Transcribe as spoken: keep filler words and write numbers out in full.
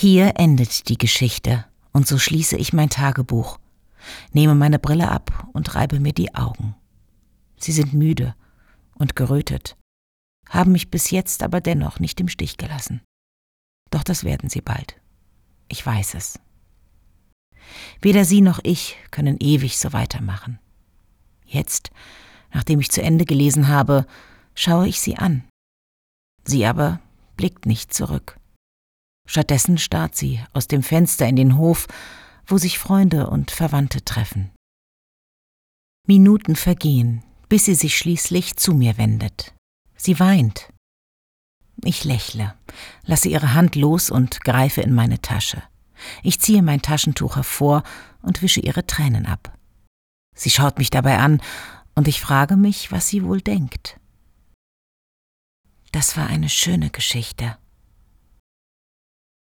Hier endet die Geschichte, und so schließe ich mein Tagebuch, nehme meine Brille ab und reibe mir die Augen. Sie sind müde und gerötet, haben mich bis jetzt aber dennoch nicht im Stich gelassen. Doch das werden sie bald. Ich weiß es. Weder sie noch ich können ewig so weitermachen. Jetzt, nachdem ich zu Ende gelesen habe, schaue ich sie an. Sie aber blickt nicht zurück. Stattdessen starrt sie aus dem Fenster in den Hof, wo sich Freunde und Verwandte treffen. Minuten vergehen, bis sie sich schließlich zu mir wendet. Sie weint. Ich lächle, lasse ihre Hand los und greife in meine Tasche. Ich ziehe mein Taschentuch hervor und wische ihre Tränen ab. Sie schaut mich dabei an, und ich frage mich, was sie wohl denkt. Das war eine schöne Geschichte.